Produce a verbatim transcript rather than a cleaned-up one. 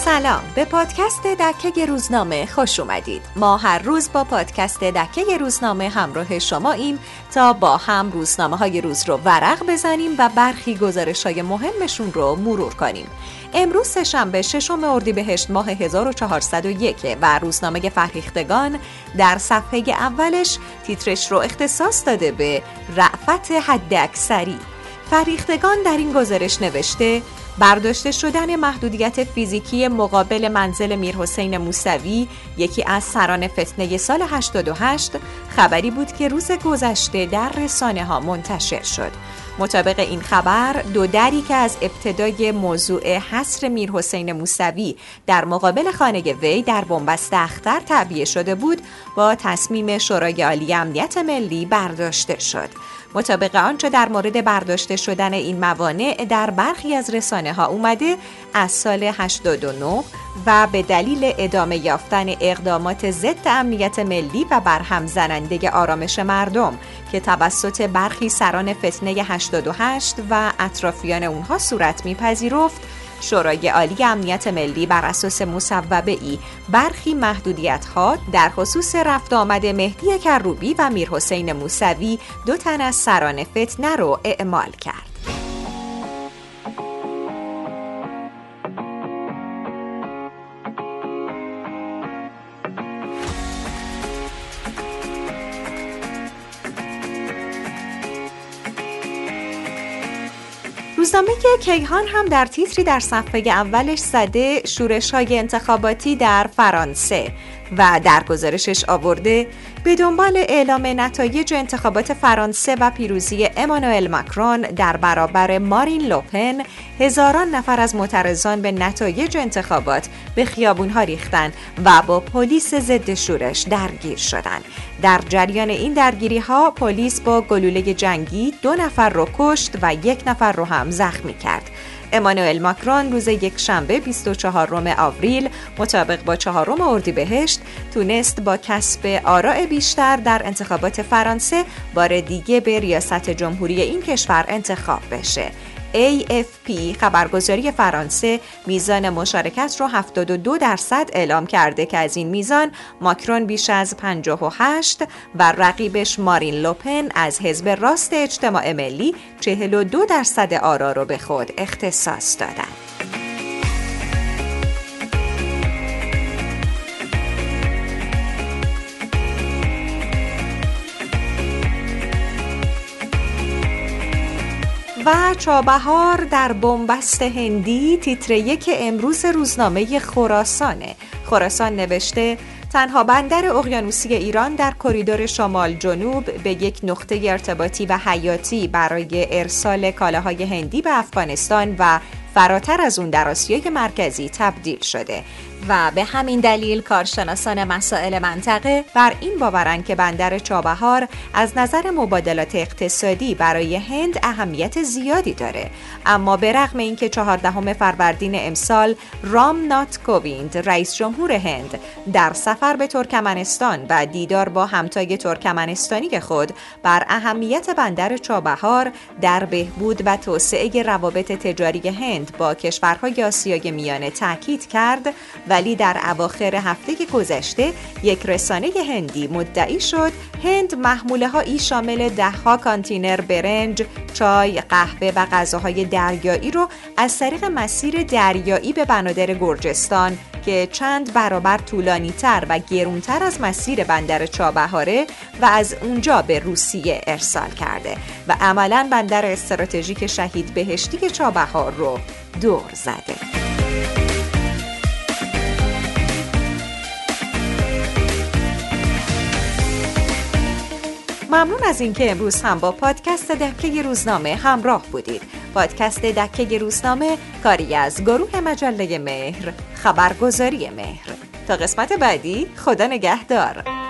سلام، به پادکست دکه روزنامه خوش اومدید. ما هر روز با پادکست دکه روزنامه همراه شماییم تا با هم روزنامه های روز رو ورق بزنیم و برخی گزارش های مهمشون رو مرور کنیم. امروز سه‌شنبه ششم اردیبهشت ماه هزار و چهارصد و یک و روزنامه فرهیختگان در صفحه اولش تیترش رو اختصاص داده به رأفت حداکثری. فرهیختگان در این گزارش نوشته برداشته شدن محدودیت فیزیکی مقابل منزل میرحسین موسوی، یکی از سران فتنه سال هشتاد و هشت، خبری بود که روز گذشته در رسانه ها منتشر شد. مطابق این خبر، دو دری که از ابتدای موضوع حصر میرحسین موسوی در مقابل خانه وی در بنبست اختر تعبیه شده بود، با تصمیم شورای عالی امنیت ملی برداشته شد. مطابق آنچه در مورد برداشته شدن این موانع در برخی از رسانه ها اومده، از سال هشتاد و نه و به دلیل ادامه یافتن اقدامات ضد امنیت ملی و برهم زننده آرامش مردم که توسط برخی سران فتنه هشتاد و هشت و اطرافیان اونها صورت میپذیرفت، شورای عالی امنیت ملی بر اساس مصوبه ای برخی محدودیت ها در خصوص رفت آمد مهدی کروبی و میرحسین موسوی، دو تن از سران فتنه رو اعمال کرد. روزنامه کیهان هم در تیتری در صفحه اولش زده شورش‌های انتخاباتی در فرانسه و در گزارشش آورده به دنبال اعلام نتایج انتخابات فرانسه و پیروزی امانوئل ماکرون در برابر مارین لوپن، هزاران نفر از معترضان به نتایج انتخابات به خیابون‌ها ریختند و با پلیس ضد شورش درگیر شدند. در جریان این درگیری‌ها پلیس با گلوله جنگی دو نفر رو کشت و یک نفر رو هم زخمی کرد. امانوئل ماکرون روز یک شنبه بیست و چهارم آوریل مطابق با چهارم اردیبهشت تونست با کسب آراء بیشتر در انتخابات فرانسه بار دیگه به ریاست جمهوری این کشور انتخاب بشه. ای اف پی خبرگزاری فرانسه میزان مشارکت رو هفتاد و دو درصد اعلام کرده که از این میزان ماکرون بیش از پنجاه و هشت و رقیبش مارین لوپن از حزب راست اجتماع ملی چهل و دو درصد آرا رو به خود اختصاص دادن. و چابهار در بنبست هندی تیتر یک امروز روزنامه خراسانه. خراسان نوشته تنها بندر اقیانوسی ایران در کریدور شمال جنوب به یک نقطه ارتباطی و حیاتی برای ارسال کالاهای هندی به افغانستان و فراتر از اون در آسیای مرکزی تبدیل شده و به همین دلیل کارشناسان مسائل منطقه بر این باورند که بندر چابهار از نظر مبادلات اقتصادی برای هند اهمیت زیادی داره. اما به رغم اینکه چهاردهم فروردین امسال رام ناتھ کوویند رئیس جمهور هند در سفر به ترکمنستان و دیدار با همتای ترکمنستانی خود بر اهمیت بندر چابهار در بهبود و توسعه روابط تجاری هند با کشورهای آسیای میانه تاکید کرد، ولی در اواخر هفته گذشته یک رسانه هندی مدعی شد هند محموله‌هایی شامل ده‌ها کانتینر برنج، چای، قهوه و غذاهای دریایی رو از طریق مسیر دریایی به بنادر گرجستان که چند برابر طولانی‌تر و گرونتر از مسیر بندر چابهاره و از اونجا به روسیه ارسال کرده و عملاً بندر استراتژیک شهید بهشتی چابهار رو دور زده. ممنون از اینکه امروز هم با پادکست دکه روزنامه همراه بودید. پادکست دکه روزنامه کاری از گروه مجله مهر، خبرگزاری مهر. تا قسمت بعدی، خدا نگهدار.